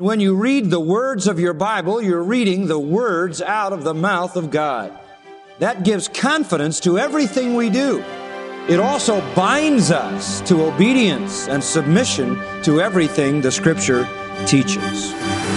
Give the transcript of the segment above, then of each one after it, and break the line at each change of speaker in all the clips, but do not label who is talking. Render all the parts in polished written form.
When you read the words of your Bible, you're reading the words out of the mouth of God. That gives confidence to everything we do. It also binds us to obedience and submission to everything the Scripture teaches.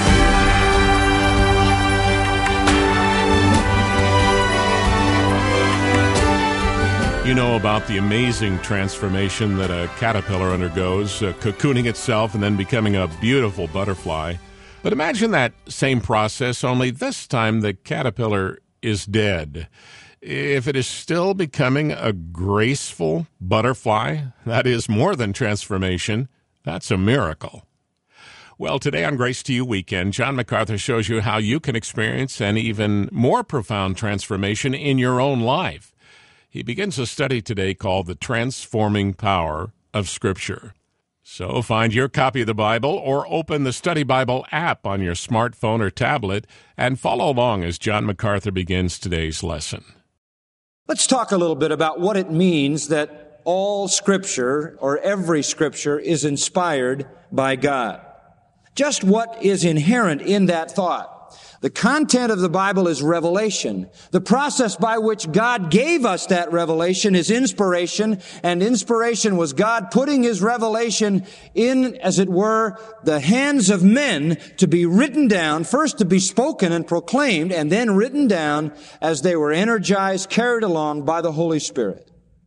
You know about the amazing transformation that a caterpillar undergoes, cocooning itself and then becoming a beautiful butterfly. But imagine that same process, only this time the caterpillar is dead. If it is still becoming a graceful butterfly, that is more than transformation. That's a miracle. Well, today on Grace to You Weekend, John MacArthur shows you how you can experience an even more profound transformation in your own life. He begins a study today called The Transforming Power of Scripture. So find your copy of the Bible or open the Study Bible app on your smartphone or tablet and follow along as John MacArthur begins today's lesson.
Let's talk a little bit about what it means that all Scripture or every Scripture is inspired by God. Just what is inherent in that thought. The content of the Bible is revelation. The process by which God gave us that revelation is inspiration, and inspiration was God putting His revelation in, as it were, the hands of men to be written down, first to be spoken and proclaimed, and then written down as they were energized, carried along by the Holy Spirit.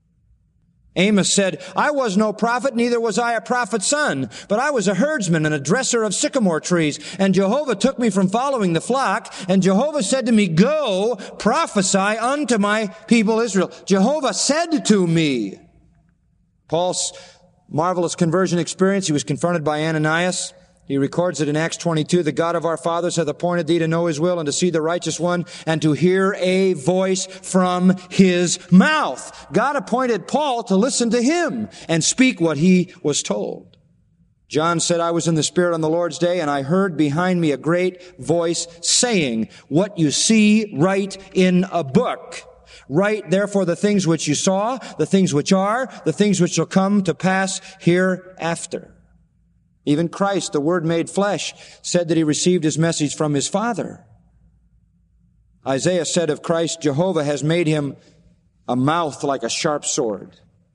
Amos said, I was no prophet, neither was I a prophet's son, but I was a herdsman and a dresser of sycamore trees. And Jehovah took me from following the flock, and Jehovah said to me, go, prophesy unto my people Israel. Jehovah said to me. Paul's marvelous conversion experience, he was confronted by Ananias. He records it in Acts 22, the God of our fathers hath appointed thee to know His will and to see the righteous one and to hear a voice from His mouth. God appointed Paul to listen to him and speak what he was told. John said, I was in the Spirit on the Lord's day, and I heard behind me a great voice saying, what you see, write in a book. Write therefore the things which you saw, the things which are, the things which shall come to pass hereafter. Even Christ, the Word made flesh, said that He received His message from His Father. Isaiah said of Christ, Jehovah has made Him a mouth like a sharp sword.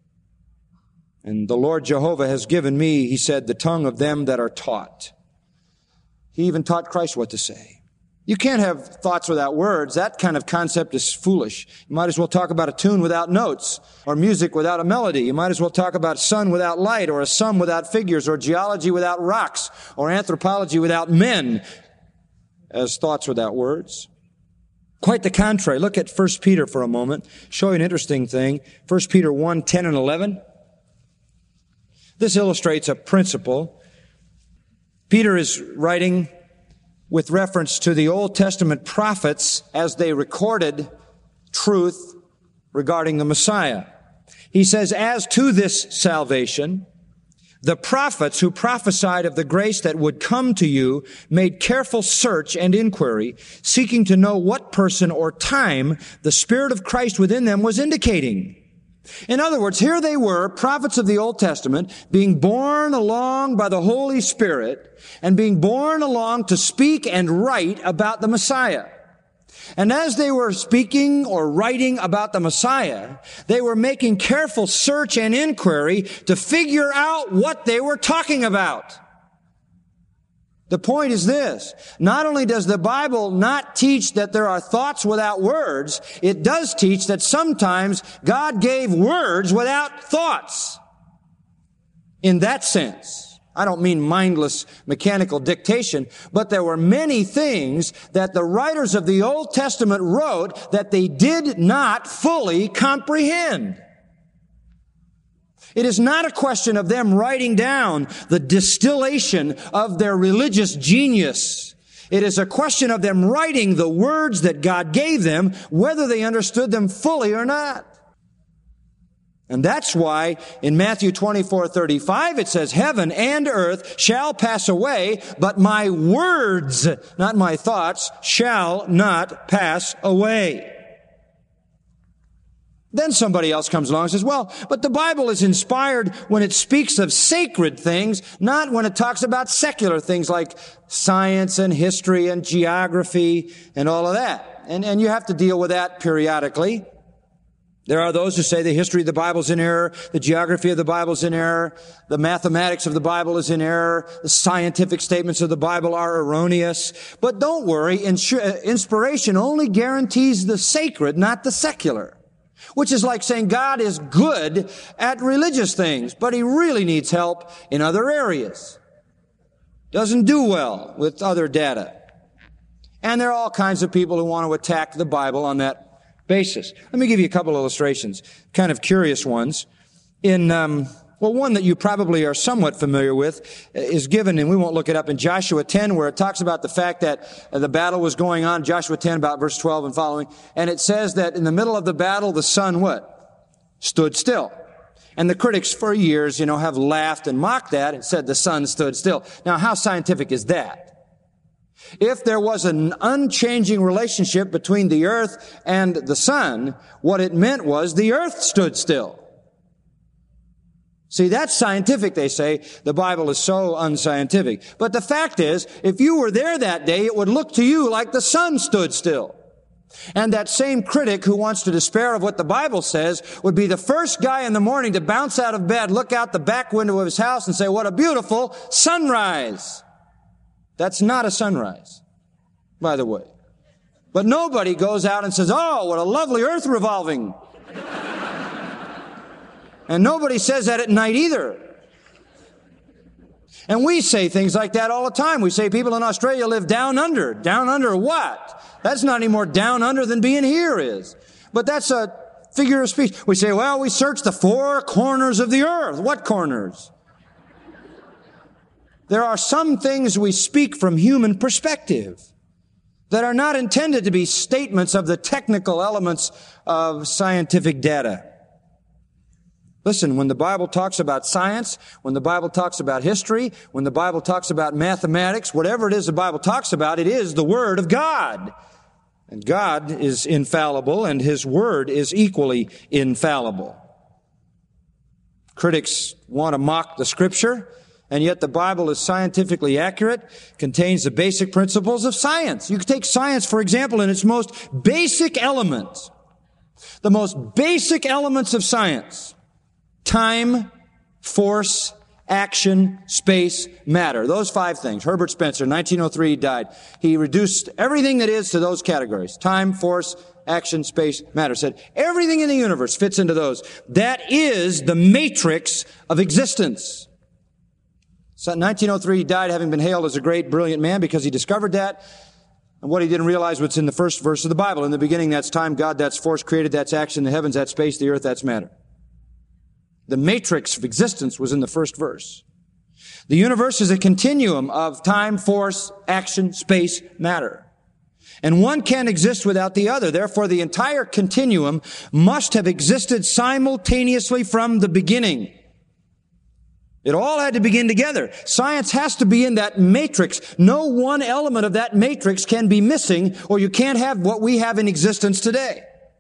And the Lord Jehovah has given me, He said, the tongue of them that are taught. He even taught Christ what to say. You can't have thoughts without words. That kind of concept is foolish. You might as well talk about a tune without notes, or music without a melody. You might as well talk about sun without light, or a sum without figures, or geology without rocks, or anthropology without men, as thoughts without words. Quite the contrary. Look at 1 Peter for a moment. Show you an interesting thing. 1 Peter 1, 10 and 11. This illustrates a principle. Peter is writing with reference to the Old Testament prophets as they recorded truth regarding the Messiah. He says, as to this salvation, the prophets who prophesied of the grace that would come to you made careful search and inquiry, seeking to know what person or time the Spirit of Christ within them was indicating. In other words, here they were, prophets of the Old Testament, being borne along by the Holy Spirit and being borne along to speak and write about the Messiah. And as they were speaking or writing about the Messiah, they were making careful search and inquiry to figure out what they were talking about. The point is this. Not only does the Bible not teach that there are thoughts without words, it does teach that sometimes God gave words without thoughts. In that sense, I don't mean mindless mechanical dictation, but there were many things that the writers of the Old Testament wrote that they did not fully comprehend. It is not a question of them writing down the distillation of their religious genius. It is a question of them writing the words that God gave them, whether they understood them fully or not. And that's why in Matthew 24:35 it says, heaven and earth shall pass away, but my words, not my thoughts, shall not pass away. Then somebody else comes along and says, well, but the Bible is inspired when it speaks of sacred things, not when it talks about secular things like science and history and geography and all of that. And you have to deal with that periodically. There are those who say the history of the Bible is in error, the geography of the Bible is in error, the mathematics of the Bible is in error, the scientific statements of the Bible are erroneous. But don't worry, inspiration only guarantees the sacred, not the secular. Which is like saying God is good at religious things, but He really needs help in other areas. Doesn't do well with other data. And there are all kinds of people who want to attack the Bible on that basis. Let me give you a couple illustrations, kind of curious ones. One that you probably are somewhat familiar with is given, and we won't look it up, in Joshua 10, where it talks about the fact that the battle was going on, Joshua 10, about verse 12 and following, and it says that in the middle of the battle, the sun what? Stood still. And the critics for years, have laughed and mocked that and said the sun stood still. Now, how scientific is that? If there was an unchanging relationship between the earth and the sun, what it meant was the earth stood still. See, that's scientific, they say. The Bible is so unscientific. But the fact is, if you were there that day, it would look to you like the sun stood still. And that same critic who wants to despair of what the Bible says would be the first guy in the morning to bounce out of bed, look out the back window of his house and say, what a beautiful sunrise. That's not a sunrise, by the way. But nobody goes out and says, oh, what a lovely earth revolving. And nobody says that at night either. And we say things like that all the time. We say people in Australia live down under. Down under what? That's not any more down under than being here is. But that's a figure of speech. We say, well, we search the four corners of the earth. What corners? There are some things we speak from human perspective that are not intended to be statements of the technical elements of scientific data. Listen, when the Bible talks about science, when the Bible talks about history, when the Bible talks about mathematics, whatever it is the Bible talks about, it is the Word of God. And God is infallible, and His Word is equally infallible. Critics want to mock the Scripture, and yet the Bible is scientifically accurate, contains the basic principles of science. You can take science, for example, in its most basic elements. The most basic elements of science. Time, force, action, space, matter. Those five things. Herbert Spencer, 1903, he died. He reduced everything that is to those categories. Time, force, action, space, matter. Said everything in the universe fits into those. That is the matrix of existence. So in 1903, he died having been hailed as a great, brilliant man because he discovered that. And what he didn't realize was in the first verse of the Bible. In the beginning, that's time, God, that's force created, that's action, the heavens, that's space, the earth, that's matter. The matrix of existence was in the first verse. The universe is a continuum of time, force, action, space, matter. And one can't exist without the other. Therefore, the entire continuum must have existed simultaneously from the beginning. It all had to begin together. Science has to be in that matrix. No one element of that matrix can be missing, or you can't have what we have in existence today.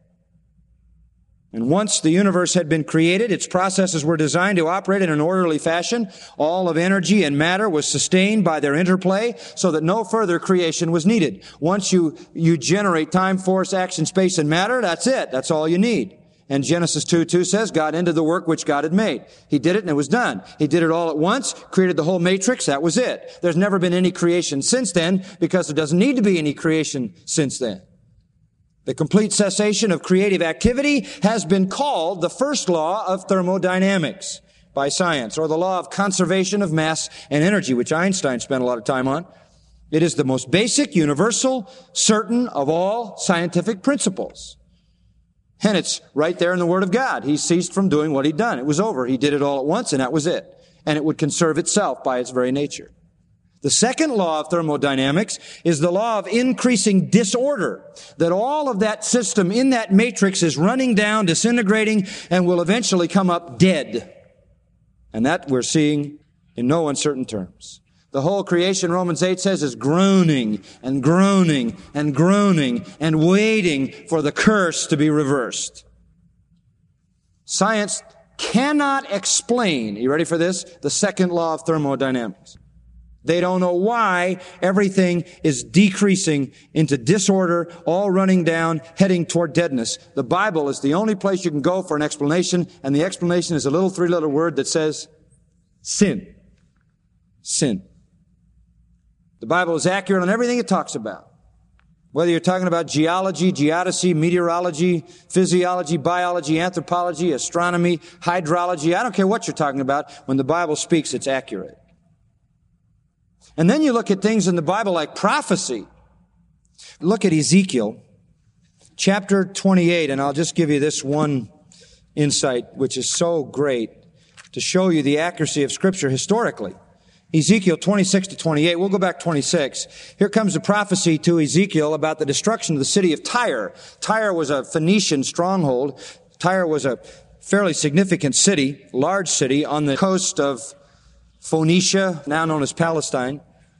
And once the universe had been created, its processes were designed to operate in an orderly fashion. All of energy and matter was sustained by their interplay so that no further creation was needed. Once you generate time, force, action, space, and matter, that's it. That's all you need. And Genesis 2:2 says God ended the work which God had made. He did it and it was done. He did it all at once, created the whole matrix, that was it. There's never been any creation since then because there doesn't need to be any creation since then. The complete cessation of creative activity has been called the first law of thermodynamics by science, or the law of conservation of mass and energy, which Einstein spent a lot of time on. It is the most basic, universal, certain of all scientific principles. And it's right there in the Word of God. He ceased from doing what he'd done. It was over. He did it all at once, and that was it. And it would conserve itself by its very nature. The second law of thermodynamics is the law of increasing disorder, that all of that system in that matrix is running down, disintegrating, and will eventually come up dead. And that we're seeing in no uncertain terms. The whole creation, Romans 8 says, is groaning and groaning and groaning and waiting for the curse to be reversed. Science cannot explain, you ready for this? The second law of thermodynamics. They don't know why everything is decreasing into disorder, all running down, heading toward deadness. The Bible is the only place you can go for an explanation, and the explanation is a little three-letter word that says sin. Sin. The Bible is accurate on everything it talks about. Whether you're talking about geology, geodesy, meteorology, physiology, biology, anthropology, astronomy, hydrology, I don't care what you're talking about. When the Bible speaks, it's accurate. And then you look at things in the Bible like prophecy. Look at Ezekiel, chapter 28, and I'll just give you this one insight, which is so great to show you the accuracy of Scripture historically. Ezekiel 26 to 28. We'll go back 26. Here comes the prophecy to Ezekiel about the destruction of the city of Tyre. Tyre was a Phoenician stronghold. Tyre was a fairly significant city, large city on the coast of Phoenicia, now known as Palestine.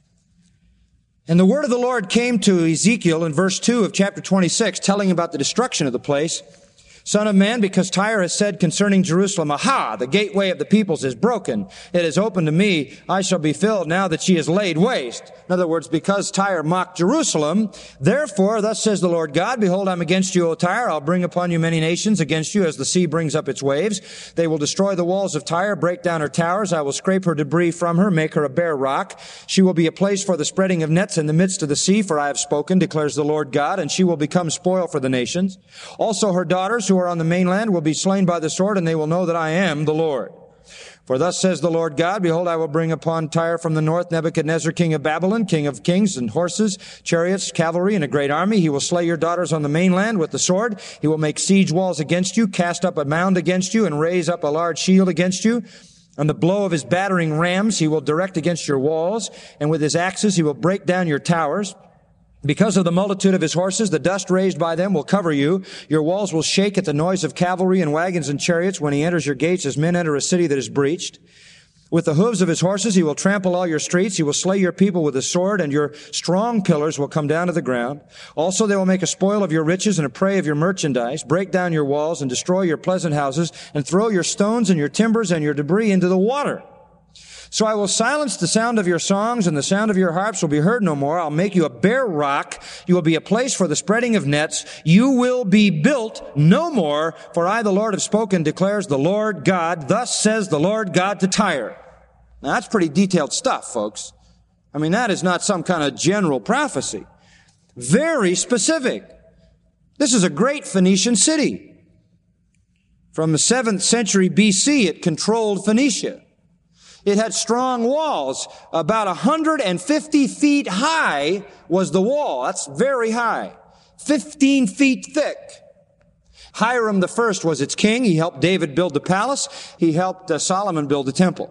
And the word of the Lord came to Ezekiel in verse 2 of chapter 26, telling about the destruction of the place. Son of man, because Tyre has said concerning Jerusalem, aha, the gateway of the peoples is broken. It is open to me. I shall be filled now that she is laid waste. In other words, because Tyre mocked Jerusalem, therefore, thus says the Lord God, behold, I'm against you, O Tyre. I'll bring upon you many nations against you as the sea brings up its waves. They will destroy the walls of Tyre, break down her towers. I will scrape her debris from her, make her a bare rock. She will be a place for the spreading of nets in the midst of the sea, for I have spoken, declares the Lord God, and she will become spoil for the nations. Also her daughters who are on the mainland will be slain by the sword, and they will know that I am the Lord. For thus says the Lord God, behold, I will bring upon Tyre from the north Nebuchadnezzar, king of Babylon, king of kings, and horses, chariots, cavalry, and a great army. He will slay your daughters on the mainland with the sword. He will make siege walls against you, cast up a mound against you, and raise up a large shield against you. On the blow of his battering rams he will direct against your walls, and with his axes he will break down your towers. Because of the multitude of his horses, the dust raised by them will cover you. Your walls will shake at the noise of cavalry and wagons and chariots when he enters your gates as men enter a city that is breached. With the hooves of his horses, he will trample all your streets. He will slay your people with a sword, and your strong pillars will come down to the ground. Also, they will make a spoil of your riches and a prey of your merchandise, break down your walls and destroy your pleasant houses, and throw your stones and your timbers and your debris into the water. So I will silence the sound of your songs, and the sound of your harps will be heard no more. I'll make you a bare rock. You will be a place for the spreading of nets. You will be built no more, for I, the Lord, have spoken, declares the Lord God. Thus says the Lord God to Tyre. Now that's pretty detailed stuff, folks. I mean, that is not some kind of general prophecy. Very specific. This is a great Phoenician city. From the 7th century BC, it controlled Phoenicia. It had strong walls. About 150 feet high was the wall. That's very high. 15 feet thick. Hiram I was its king. He helped David build the palace. He helped Solomon build the temple.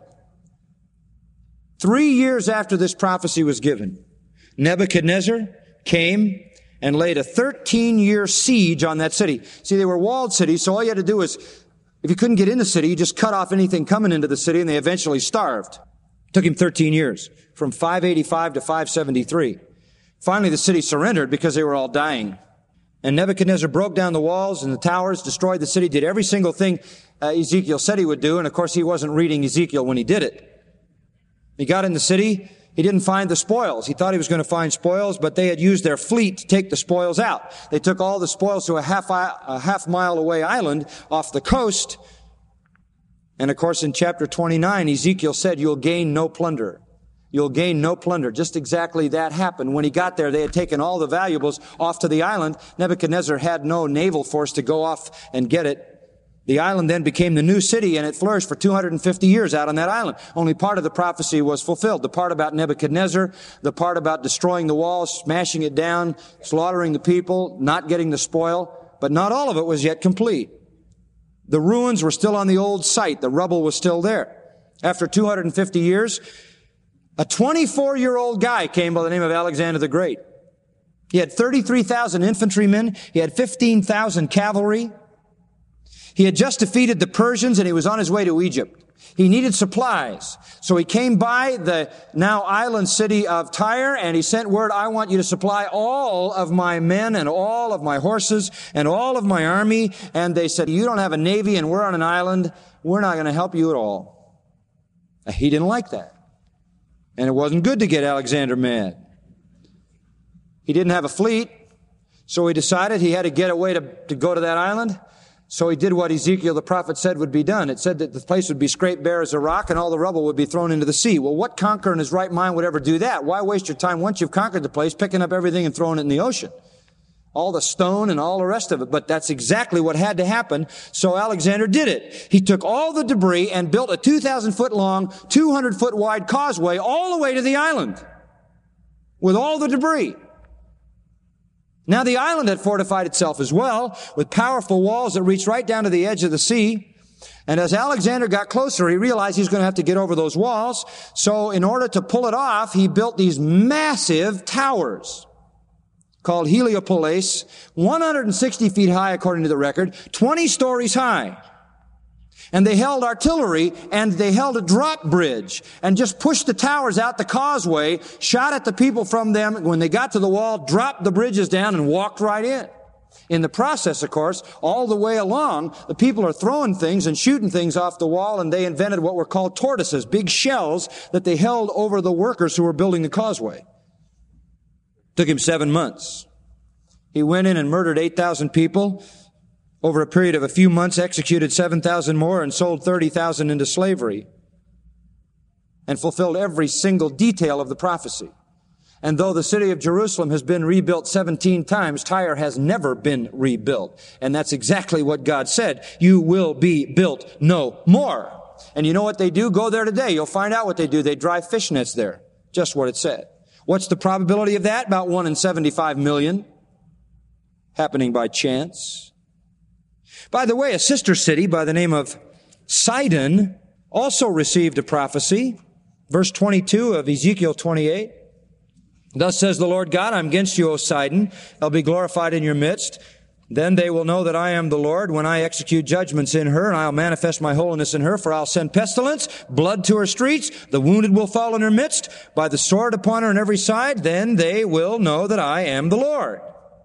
3 years after this prophecy was given, Nebuchadnezzar came and laid a 13-year siege on that city. See, they were walled cities, so all you had to do was, if you couldn't get in the city, you just cut off anything coming into the city, and they eventually starved. It took him 13 years, from 585 to 573. Finally, the city surrendered because they were all dying. And Nebuchadnezzar broke down the walls and the towers, destroyed the city, did every single thing Ezekiel said he would do, and of course he wasn't reading Ezekiel when he did it. He got in the city. He didn't find the spoils. He thought he was going to find spoils, but they had used their fleet to take the spoils out. They took all the spoils to a half mile away island off the coast. And of course, in chapter 29, Ezekiel said, you'll gain no plunder. You'll gain no plunder. Just exactly that happened. When he got there, they had taken all the valuables off to the island. Nebuchadnezzar had no naval force to go off and get it. The island then became the new city, and it flourished for 250 years out on that island. Only part of the prophecy was fulfilled. The part about Nebuchadnezzar, the part about destroying the walls, smashing it down, slaughtering the people, not getting the spoil, but not all of it was yet complete. The ruins were still on the old site. The rubble was still there. After 250 years, a 24-year-old guy came by the name of Alexander the Great. He had 33,000 infantrymen. He had 15,000 cavalry. He had just defeated the Persians, and he was on his way to Egypt. He needed supplies. So he came by the now island city of Tyre, and he sent word, I want you to supply all of my men and all of my horses and all of my army. And they said, you don't have a navy and we're on an island. We're not going to help you at all. He didn't like that. And it wasn't good to get Alexander mad. He didn't have a fleet, so he decided he had to get a way to go to that island. So he did what Ezekiel the prophet said would be done. It said that the place would be scraped bare as a rock and all the rubble would be thrown into the sea. Well, what conqueror in his right mind would ever do that? Why waste your time once you've conquered the place picking up everything and throwing it in the ocean? All the stone and all the rest of it. But that's exactly what had to happen. So Alexander did it. He took all the debris and built a 2,000-foot long, 200-foot wide causeway all the way to the island with all the debris. Now the island had fortified itself as well with powerful walls that reached right down to the edge of the sea. And as Alexander got closer, he realized he was going to have to get over those walls. So in order to pull it off, he built these massive towers called Heliopolis, 160 feet high according to the record, 20 stories high. And they held artillery, and they held a drop bridge, and just pushed the towers out the causeway, shot at the people from them. When they got to the wall, dropped the bridges down and walked right in. In the process, of course, all the way along, the people are throwing things and shooting things off the wall, and they invented what were called tortoises, big shells that they held over the workers who were building the causeway. Took him 7 months. He went in and murdered 8,000 people. Over a period of a few months, executed 7,000 more and sold 30,000 into slavery, and fulfilled every single detail of the prophecy. And though the city of Jerusalem has been rebuilt 17 times, Tyre has never been rebuilt. And that's exactly what God said. You will be built no more. And you know what they do? Go there today. You'll find out what they do. They drive fish nets there. Just what it said. What's the probability of that? About 1 in 75 million. Happening by chance. By the way, a sister city by the name of Sidon also received a prophecy. Verse 22 of Ezekiel 28. Thus says the Lord God, I'm against you, O Sidon. I'll be glorified in your midst. Then they will know that I am the Lord when I execute judgments in her, and I'll manifest my holiness in her, for I'll send pestilence, blood to her streets, the wounded will fall in her midst, by the sword upon her on every side. Then they will know that I am the Lord.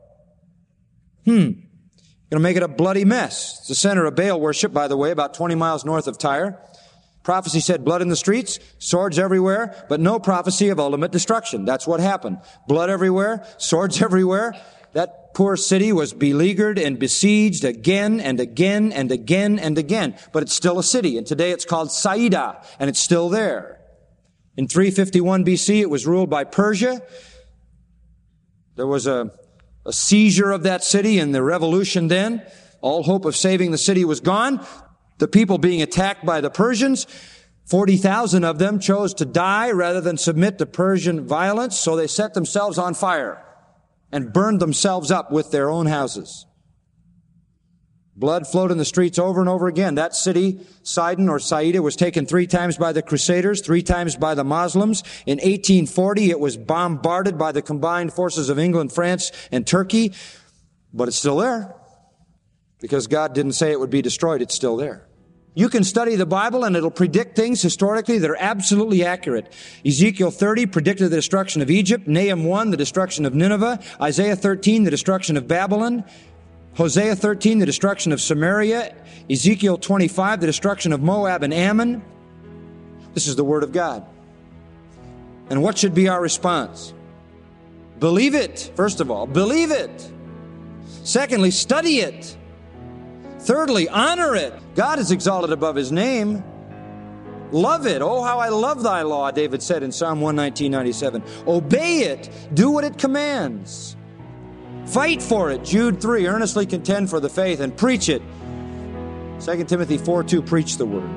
Going to make it a bloody mess. It's the center of Baal worship, by the way, about 20 miles north of Tyre. Prophecy said blood in the streets, swords everywhere, but no prophecy of ultimate destruction. That's what happened. Blood everywhere, swords everywhere. That poor city was beleaguered and besieged again and again and again and again. But it's still a city, and today it's called Saida, and it's still there. In 351 BC, it was ruled by Persia. There was a seizure of that city in the revolution then. All hope of saving the city was gone. The people being attacked by the Persians, 40,000 of them chose to die rather than submit to Persian violence, so they set themselves on fire and burned themselves up with their own houses. Blood flowed in the streets over and over again. That city, Sidon or Saida, was taken 3 times by the Crusaders, 3 times by the Muslims. In 1840, it was bombarded by the combined forces of England, France, and Turkey. But it's still there. Because God didn't say it would be destroyed, it's still there. You can study the Bible and it'll predict things historically that are absolutely accurate. Ezekiel 30 predicted the destruction of Egypt. Nahum 1, the destruction of Nineveh. Isaiah 13, the destruction of Babylon. Hosea 13, the destruction of Samaria. Ezekiel 25, the destruction of Moab and Ammon. This is the Word of God. And what should be our response? Believe it, first of all. Believe it. Secondly, study it. Thirdly, honor it. God is exalted above His name. Love it. Oh, how I love thy law, David said in Psalm 119:97. Obey it. Do what it commands. Fight for it. Jude 3, earnestly contend for the faith and preach it. 2 Timothy 4:2, preach the word.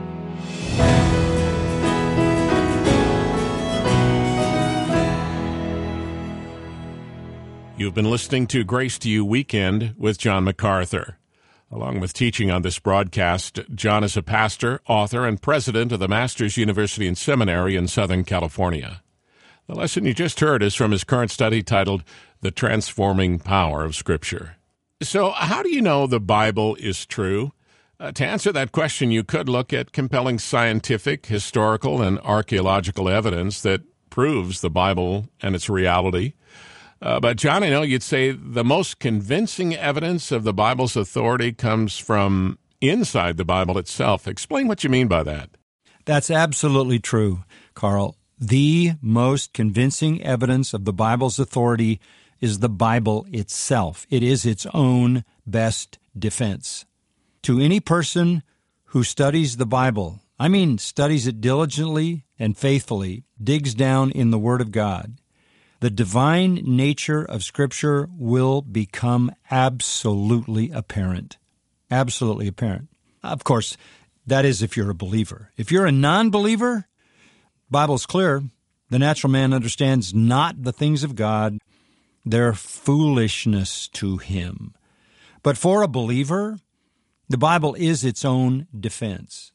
You've been listening to Grace to You Weekend with John MacArthur. Along with teaching on this broadcast, John is a pastor, author, and president of the Masters University and Seminary in Southern California. The lesson you just heard is from his current study titled The Transforming Power of Scripture. So how do you know the Bible is true? To answer that question, you could look at compelling scientific, historical, and archaeological evidence that proves the Bible and its reality. But, John, I know you'd say the most convincing evidence of the Bible's authority comes from inside the Bible itself. Explain what you mean by that.
That's absolutely true, Carl. The most convincing evidence of the Bible's authority is the Bible itself. It is its own best defense. To any person who studies the Bible, I mean studies it diligently and faithfully, digs down in the Word of God, the divine nature of Scripture will become absolutely apparent. Absolutely apparent. Of course, that is if you're a believer. If you're a non-believer, Bible's clear. The natural man understands not the things of God. They're foolishness to him. But for a believer, the Bible is its own defense.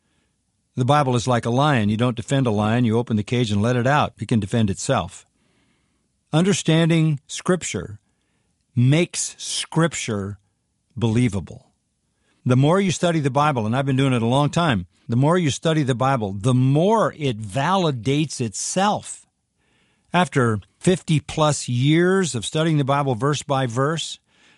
The Bible is like a lion. You don't defend a lion. You open the cage and let it out. It can defend itself. Understanding Scripture makes Scripture believable. The more you study the Bible, and I've been doing it a long time, the more you study the Bible, the more it validates itself. After 50-plus years of studying the Bible verse by verse,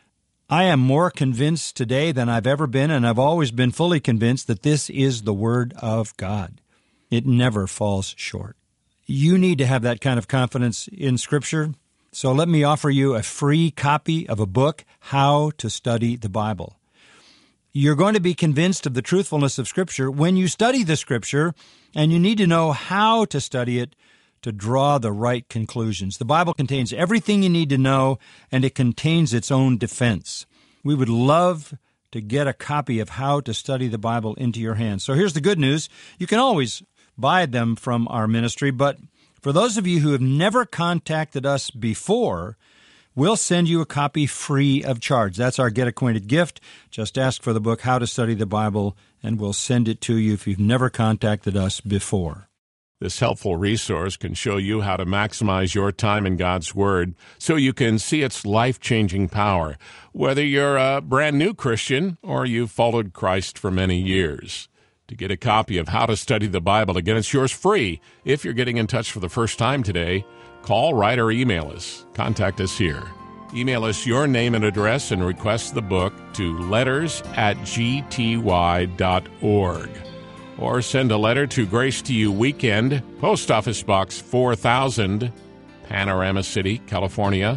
I am more convinced today than I've ever been, and I've always been fully convinced that this is the Word of God. It never falls short. You need to have that kind of confidence in Scripture, so let me offer you a free copy of a book, How to Study the Bible. You're going to be convinced of the truthfulness of Scripture when you study the Scripture, and you need to know how to study it to draw the right conclusions. The Bible contains everything you need to know, and it contains its own defense. We would love to get a copy of How to Study the Bible into your hands. So here's the good news. You can always buy them from our ministry, but for those of you who have never contacted us before, we'll send you a copy free of charge. That's our Get Acquainted gift. Just ask for the book, How to Study the Bible, and we'll send it to you if you've never contacted us before.
This helpful resource can show you how to maximize your time in God's Word so you can see its life-changing power, whether you're a brand new Christian or you've followed Christ for many years. To get a copy of How to Study the Bible, again, it's yours free. If you're getting in touch for the first time today, call, write, or email us. Contact us here. Email us your name and address and request the book to letters@gty.org. Or send a letter to Grace to You Weekend, Post Office Box 4000, Panorama City, California,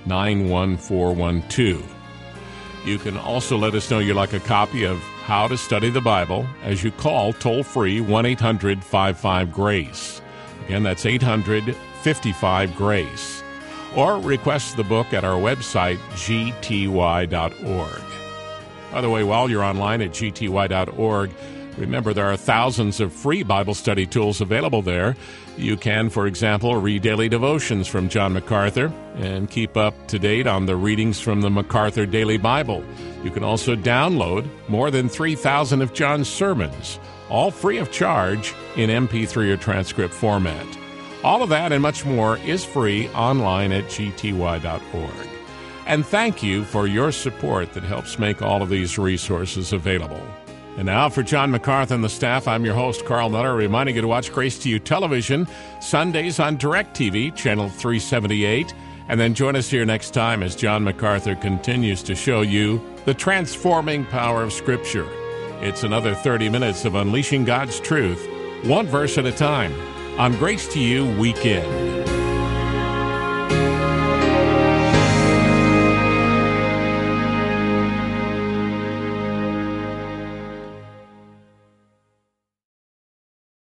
91412. You can also let us know you'd like a copy of How to Study the Bible as you call toll-free 1-800-55-GRACE. Again, that's 800-55-GRACE. Or request the book at our website, gty.org. By the way, while you're online at gty.org, remember, there are thousands of free Bible study tools available there. You can, for example, read daily devotions from John MacArthur and keep up to date on the readings from the MacArthur Daily Bible. You can also download more than 3,000 of John's sermons, all free of charge in MP3 or transcript format. All of that and much more is free online at gty.org. And thank you for your support that helps make all of these resources available. And now for John MacArthur and the staff, I'm your host, Carl Miller, reminding you to watch Grace to You Television Sundays on DirecTV, Channel 378, and then join us here next time as John MacArthur continues to show you the transforming power of Scripture. It's another 30 minutes of unleashing God's truth, one verse at a time, on Grace to You Weekend.